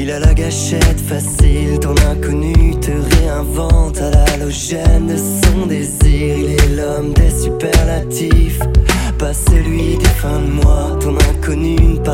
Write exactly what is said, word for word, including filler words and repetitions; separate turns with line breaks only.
Il a la gâchette facile, ton inconnu te réinvente à l'halogène de son désir. Il est l'homme des superlatifs, pas celui des fins de mois. Ton inconnu ne